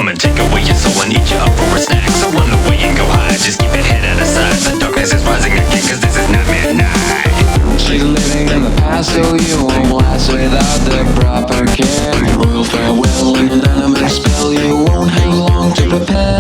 come and take away your soul and eat you up for a snack. So run away and go hide, just keep your head out of sight. The darkness is rising again, cause this is not midnight. She's living in the past, so you won't last without the proper care. Royal farewell and an animate spell, you won't hang long to prepare.